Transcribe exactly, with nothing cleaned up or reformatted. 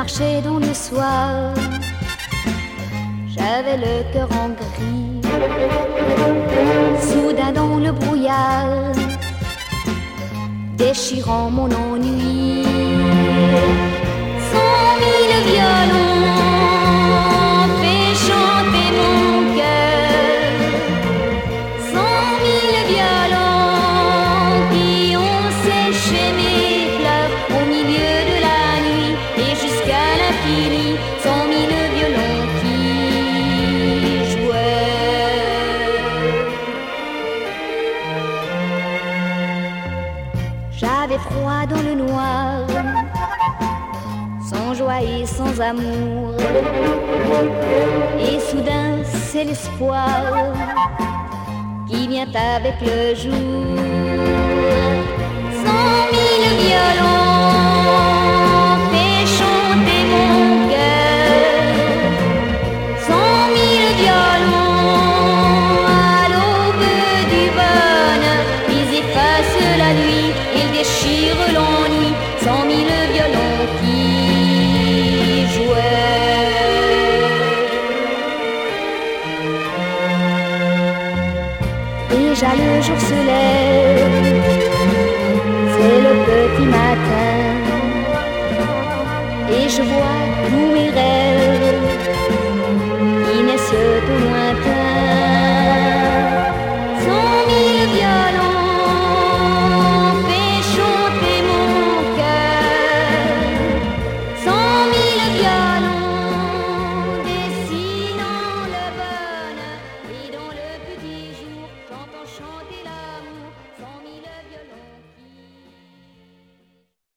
marchais dans le soir, j'avais le cœur en gris. Soudain dans le brouillard, déchirant mon ennui, cent mille violons fait chanter mon cœur, cent mille violons qui ont séché mes pleurs au milieu de la nuit et jusqu'à l'infini, cent mille violons qui jouaient. J'avais froid dans le noir, sans joie et sans amour, et soudain c'est l'espoir qui vient avec le jour. Cent mille violons fait chanter mon cœur, cent mille violons à l'aube du bonheur, ils effacent la nuit, ils déchirent l'ennui, cent mille violons qui déjà le jour se lève, c'est le petit matin, et je vois tous mes rêves